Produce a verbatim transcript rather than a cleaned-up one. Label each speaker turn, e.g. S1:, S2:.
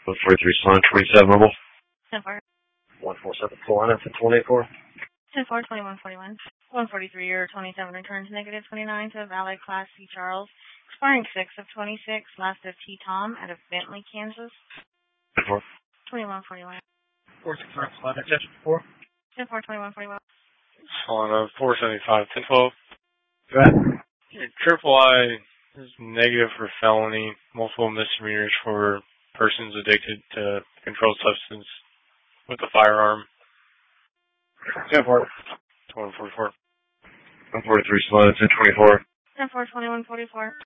S1: one forty-three, Salon twenty-seven, mobile.
S2: ten four.
S1: one four seven, Salon, for twenty-four.
S2: ten four, twenty-one forty-one. one forty-three or twenty-seven returns negative twenty-nine to Valet Class C Charles. Expiring six of twenty-six, last of T Tom out of Bentley, Kansas.
S1: ten four.
S2: twenty-one forty-one.
S3: four six five, Salon, exception four.
S2: ten four, twenty-one forty-one.
S4: Salon, four seventy-five, ten twelve.
S3: Go ahead.
S4: Triple I is negative for felony, multiple misdemeanors for persons addicted to controlled substance with a firearm.
S3: ten four.
S4: twenty-one forty-four.
S1: one forty-three, Salon, ten twenty-four.
S2: ten four, twenty-one forty-four.